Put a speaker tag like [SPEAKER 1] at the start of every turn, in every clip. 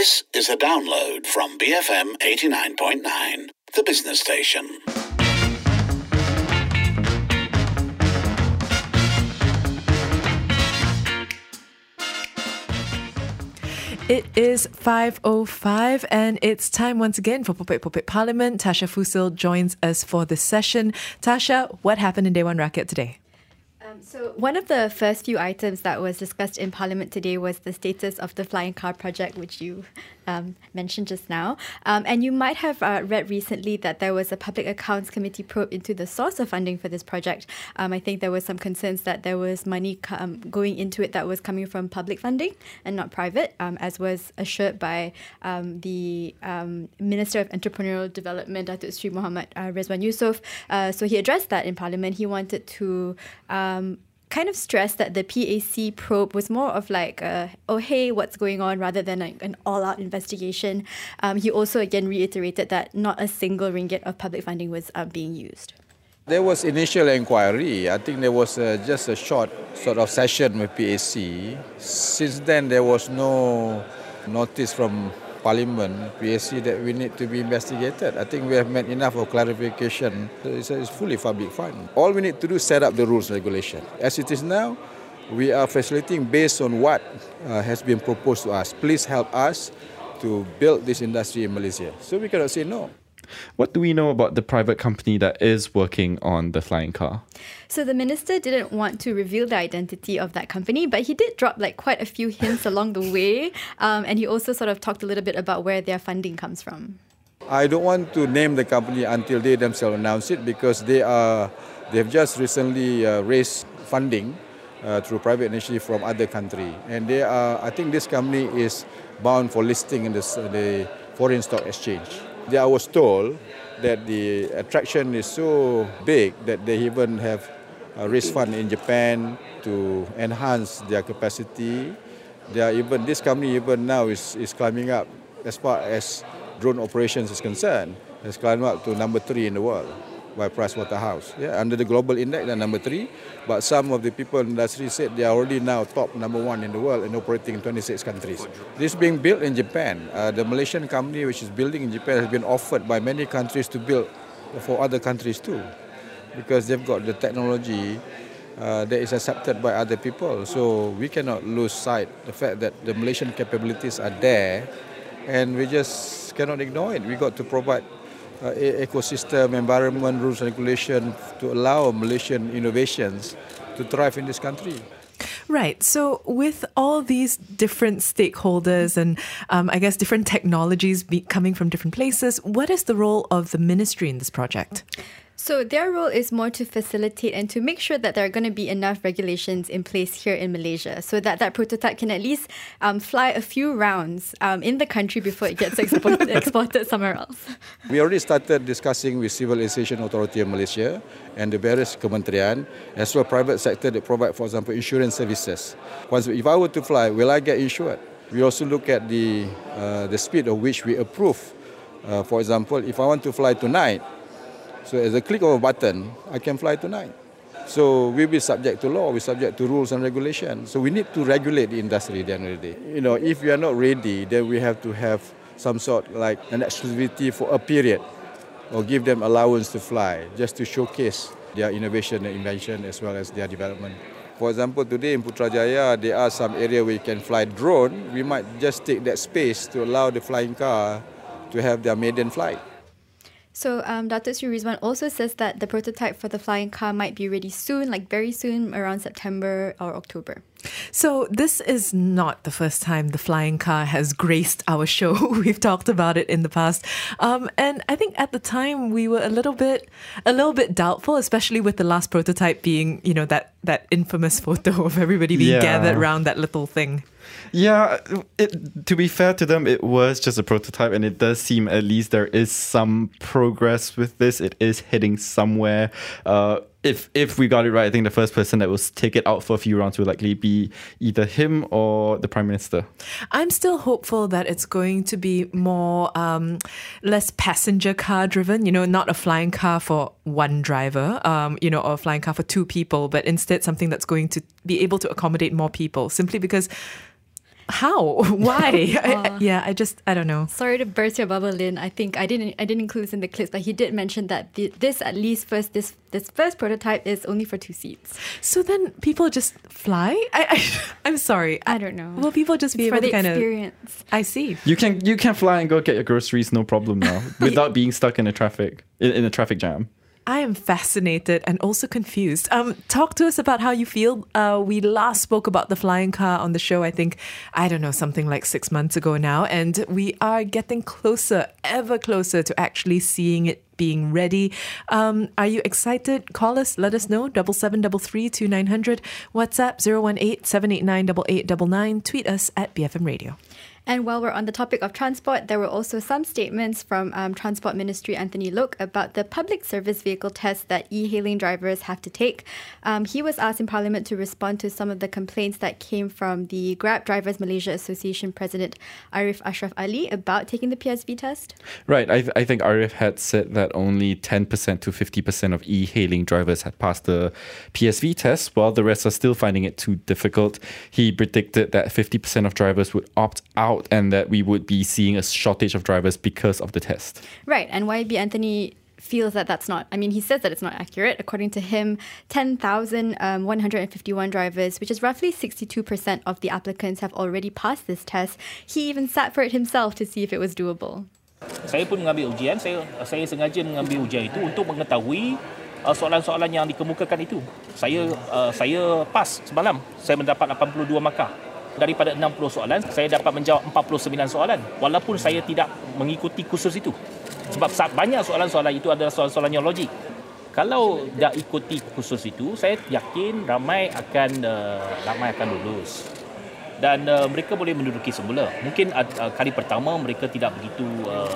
[SPEAKER 1] This is a download from BFM 89.9, the business station.
[SPEAKER 2] It is 5:05 and it's time once again for Popek Popek Parliament. Tasha Fusil joins us for this session. Tasha, what happened in Dewan Rakyat today?
[SPEAKER 3] So one of the first few items that was discussed in Parliament today was the status of the flying car project, which you mentioned just now. And you might have read recently that there was a Public Accounts Committee probe into the source of funding for this project. I think there was some concerns that there was money going into it that was coming from public funding and not private, as was assured by the Minister of Entrepreneurial Development, Datuk Sri Muhammad Rizwan Yusof. So he addressed that in Parliament. He wanted to kind of stressed that the PAC probe was more of like, oh, hey, what's going on, rather than like an all-out investigation. He also again reiterated that not a single ringgit of public funding was being used.
[SPEAKER 4] There was initial inquiry. I think there was just a short sort of session with PAC. Since then, there was no notice from Parliament, PAC, that we need to be investigated. I think we have made enough of clarification. It's fully public fund. All we need to do is set up the rules and regulation. As it is now, we are facilitating based on what has been proposed to us. Please help us to build this industry in Malaysia. So we cannot say no.
[SPEAKER 5] What do we know about the private company that is working on the flying car?
[SPEAKER 3] So the minister didn't want to reveal the identity of that company, but he did drop like quite a few hints along the way. And he also sort of talked a little bit about where their funding comes from.
[SPEAKER 4] I don't want to name the company until they themselves announce it, because they have just recently raised funding through private initiative from other country. And I think this company is bound for listing in the foreign stock exchange. I was told that the attraction is so big that they even have raised fund in Japan to enhance their capacity. This company even now is climbing up as far as drone operations is concerned. Has climbed up to number 3 in the world by Pricewaterhouse. Yeah, under the global index, they're number 3. But some of the people in the industry said they are already now top number 1 in the world and operating in 26 countries. This is being built in Japan. The Malaysian company which is building in Japan has been offered by many countries to build for other countries too, because they've got the technology that is accepted by other people. So we cannot lose sight the fact that the Malaysian capabilities are there, and we just cannot ignore it. We got to provide ecosystem, environment, rules and regulation to allow Malaysian innovations to thrive in this country.
[SPEAKER 2] Right. So with all these different stakeholders and I guess different technologies coming from different places, what is the role of the ministry in this project?
[SPEAKER 3] So their role is more to facilitate and to make sure that there are going to be enough regulations in place here in Malaysia so that that prototype can at least fly a few rounds in the country before it gets exported somewhere else.
[SPEAKER 4] We already started discussing with Civil Aviation Authority of Malaysia and the various kementerian, as well as private sector that provide, for example, insurance services. If I were to fly, will I get insured? We also look at the speed of which we approve. For example, if I want to fly tonight, so as a click of a button, I can fly tonight. So we'll be subject to law, we're subject to rules and regulations. So we need to regulate the industry at the end of the day. If we are not ready, then we have to have some sort like an exclusivity for a period, or give them allowance to fly, just to showcase their innovation and invention as well as their development. For example, today in Putrajaya, there are some areas where you can fly drone. We might just take that space to allow the flying car to have their maiden flight.
[SPEAKER 3] So Datuk Sri Rizwan also says that the prototype for the flying car might be ready soon, like very soon, around September or October.
[SPEAKER 2] So this is not the first time the flying car has graced our show. We've talked about it in the past. And I think at the time we were a little bit doubtful, especially with the last prototype being, that infamous photo of everybody being gathered around that little thing.
[SPEAKER 5] Yeah, to be fair to them, it was just a prototype, and it does seem at least there is some progress with this. It is heading somewhere. If we got it right, I think the first person that will take it out for a few rounds will likely be either him or the Prime Minister.
[SPEAKER 2] I'm still hopeful that it's going to be more less passenger car driven, not a flying car for one driver, or a flying car for two people, but instead something that's going to be able to accommodate more people, simply because How? Why? I don't know.
[SPEAKER 3] Sorry to burst your bubble, Lynn. I think I didn't include this in the clips, but he did mention that this first prototype is only for 2 seats.
[SPEAKER 2] So then people just fly? I'm sorry.
[SPEAKER 3] I don't know.
[SPEAKER 2] Will people just be
[SPEAKER 3] It's
[SPEAKER 2] able
[SPEAKER 3] for
[SPEAKER 2] to
[SPEAKER 3] the
[SPEAKER 2] kind of...
[SPEAKER 3] experience.
[SPEAKER 2] I see.
[SPEAKER 5] You can fly and go get your groceries, no problem now, without being stuck in a traffic jam.
[SPEAKER 2] I am fascinated and also confused. Talk to us about how you feel. We last spoke about the flying car on the show, I think, something like 6 months ago now. And we are getting closer, ever closer to actually seeing it being ready. Are you excited? Call us, let us know. 7733 2900. WhatsApp 018 789 8899. Tweet us at BFM Radio.
[SPEAKER 3] And while we're on the topic of transport, there were also some statements from Transport Ministry Anthony Loke about the public service vehicle test that e-hailing drivers have to take. He was asked in Parliament to respond to some of the complaints that came from the Grab Drivers Malaysia Association President Arif Ashraf Ali about taking the PSV test.
[SPEAKER 5] Right. I think Arif had said that only 10% to 50% of e-hailing drivers had passed the PSV test, while the rest are still finding it too difficult. He predicted that 50% of drivers would opt out and that we would be seeing a shortage of drivers because of the test.
[SPEAKER 3] Right, and YB Anthony feels that that's not, he says that it's not accurate. According to him, 10,151 drivers, which is roughly 62% of the applicants, have already passed this test. He even sat for it himself to see if it was doable.
[SPEAKER 6] Saya pun mengambil ujian, saya sengaja mengambil ujian itu untuk mengetahui soalan-soalan yang dikemukakan itu. Saya pas semalam, saya mendapat 82 markah. Daripada 60 soalan, saya dapat menjawab 49 soalan walaupun saya tidak mengikuti kursus itu. Sebab banyak soalan-soalan itu adalah soalan-soalan yang logik. Kalau dah ikuti kursus itu, saya yakin ramai akan lulus. Dan mereka boleh menduduki semula. Mungkin kali pertama mereka tidak begitu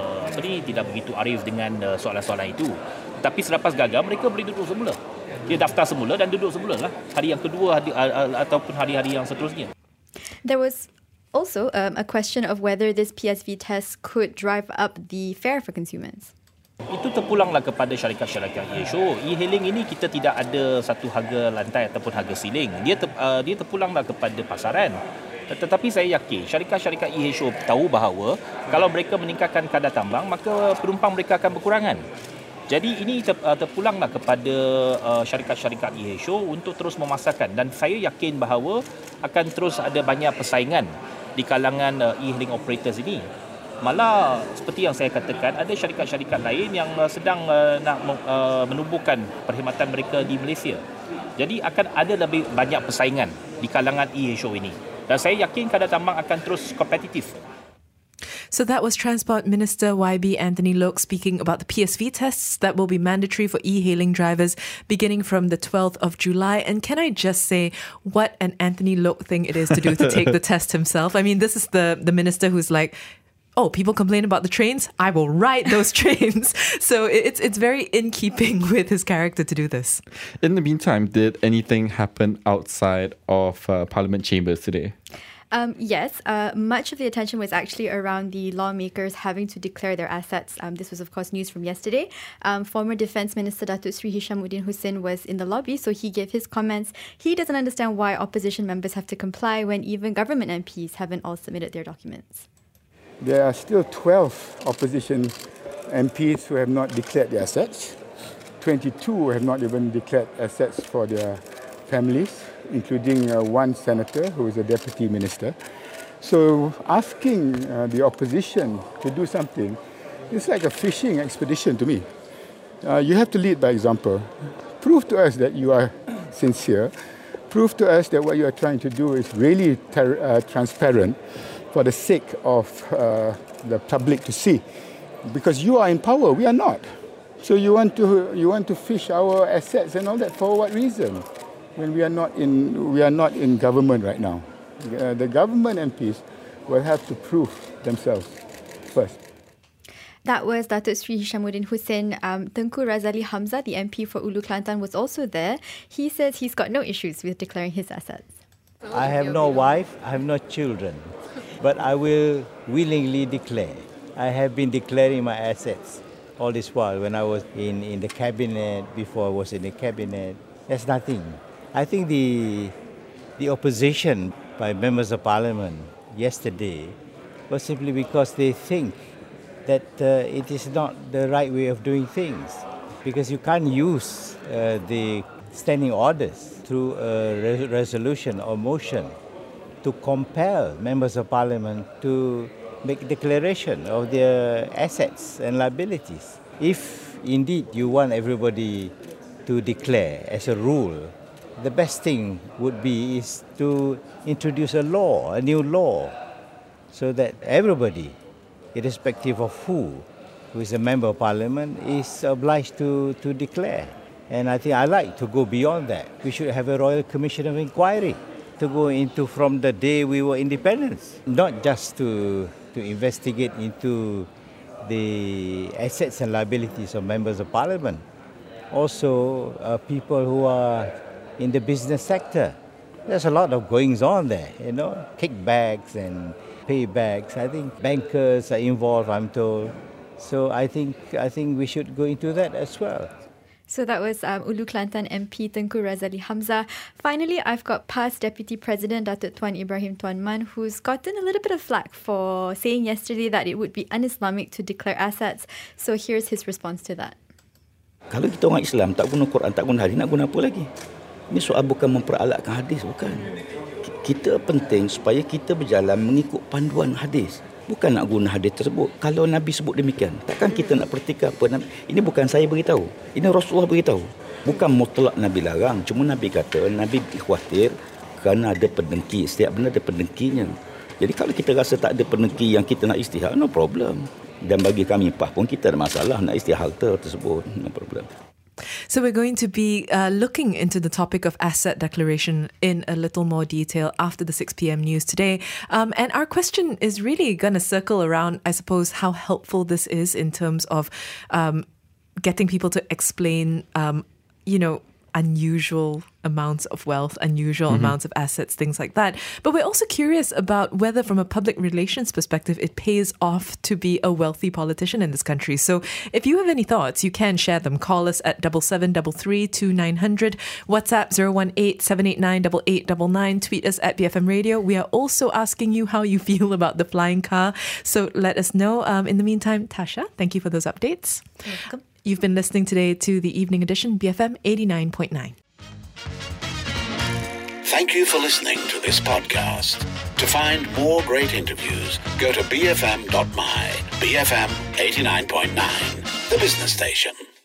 [SPEAKER 6] arif dengan soalan-soalan itu. Tapi selepas gagal mereka boleh duduk semula. Dia daftar semula dan duduk semula lah. Hari yang kedua ataupun hari-hari yang seterusnya.
[SPEAKER 3] There was also a question of whether this PSV test could drive up the fare for consumers.
[SPEAKER 6] Itu terpulanglah kepada syarikat-syarikat e-show. E-hailing ini kita tidak ada satu harga lantai ataupun harga ceiling. Dia terpulanglah kepada pasaran. Tetapi saya yakin syarikat-syarikat e-show tahu bahawa kalau mereka meningkatkan kadar tambang, maka penumpang mereka akan berkurangan. Jadi ini terpulanglah kepada syarikat-syarikat e-show untuk terus memasarkan, dan saya yakin bahawa akan terus ada banyak persaingan di kalangan e-hailing operators ini. Malah seperti yang saya katakan, ada syarikat-syarikat lain yang sedang nak menumbuhkan perkhidmatan mereka di Malaysia. Jadi akan ada lebih banyak persaingan di kalangan e-show ini. Dan saya yakin kadar tambang akan terus kompetitif.
[SPEAKER 2] So that was Transport Minister YB Anthony Loke speaking about the PSV tests that will be mandatory for e-hailing drivers beginning from the 12th of July. And can I just say what an Anthony Loke thing it is to do to take the test himself? I mean, this is the minister who's like, oh, people complain about the trains? I will ride those trains. So it's very in keeping with his character to do this.
[SPEAKER 5] In the meantime, did anything happen outside of Parliament chambers today?
[SPEAKER 3] Yes, much of the attention was actually around the lawmakers having to declare their assets. This was, of course, news from yesterday. Former Defence Minister Datuk Sri Hishamuddin Hussein was in the lobby, so he gave his comments. He doesn't understand why opposition members have to comply when even government MPs haven't all submitted their documents.
[SPEAKER 7] There are still 12 opposition MPs who have not declared their assets. 22 have not even declared assets for their families, including one senator who is a deputy minister. So asking the opposition to do something is like a fishing expedition to me. You have to lead by example. Prove to us that you are sincere. Prove to us that what you are trying to do is really transparent for the sake of the public to see. Because you are in power, we are not. So you want to fish our assets and all that for what reason? When we are not in government right now. The government MPs will have to prove themselves first.
[SPEAKER 3] That was Datuk Sri Hishamuddin Hussein. Tengku Razali Hamzah, the MP for Ulu Kelantan, was also there. He says he's got no issues with declaring his assets.
[SPEAKER 8] I have no wife, I have no children, but I will willingly declare. I have been declaring my assets all this while when I was in the cabinet, before I was in the cabinet. There's nothing. I think the opposition by members of parliament, yesterday was simply because they think that it is not the right way of doing things. Because you can't use the standing orders through a resolution or motion to compel members of parliament to make declaration of their assets and liabilities. If indeed you want everybody to declare as a rule, the best thing would be is to introduce a new law, so that everybody, irrespective of who is a member of parliament, is obliged to declare. And I think I like to go beyond that. We should have a Royal Commission of Inquiry to go into from the day we were independence, not just to investigate into the assets and liabilities of members of parliament, also people who are in the business sector. There's a lot of goings on there, kickbacks and paybacks. I think bankers are involved, I'm told. So I think we should go into that as well.
[SPEAKER 3] So that was Ulu Kelantan MP Tengku Razali Hamzah. Finally, I've got past Deputy President Datuk Tuan Ibrahim Tuan Man, who's gotten a little bit of flack for saying yesterday that it would be un-Islamic to declare assets. So here's his response to that.
[SPEAKER 9] Kalau kita orang Islam tak guna Quran, tak guna hadis, nak guna apa lagi? Ini soal bukan memperalatkan hadis, bukan. Kita penting supaya kita berjalan mengikut panduan hadis. Bukan nak guna hadis tersebut. Kalau Nabi sebut demikian, takkan kita nak pertikaikan apa? Ini bukan saya beritahu. Ini Rasulullah beritahu. Bukan mutlak Nabi larang. Cuma Nabi kata, Nabi khawatir kerana ada pendengki. Setiap benda ada pendengkinya. Jadi kalau kita rasa tak ada pendengki yang kita nak istihad, no problem. Dan bagi kami PAH pun kita ada masalah nak istihad tersebut. No problem.
[SPEAKER 2] So we're going to be looking into the topic of asset declaration in a little more detail after the 6 p.m. news today. And our question is really going to circle around, I suppose, how helpful this is in terms of getting people to explain, unusual amounts of wealth, unusual amounts of assets, things like that. But we're also curious about whether, from a public relations perspective, it pays off to be a wealthy politician in this country. So if you have any thoughts, you can share them. Call us at 7733 2900, WhatsApp 018-789-8899, tweet us at BFM Radio. We are also asking you how you feel about the flying car. So let us know. In the meantime, Tasha, thank you for those updates.
[SPEAKER 3] You're welcome.
[SPEAKER 2] You've been listening today to the Evening Edition, BFM 89.9.
[SPEAKER 1] Thank you for listening to this podcast. To find more great interviews, go to bfm.my. BFM 89.9, the business station.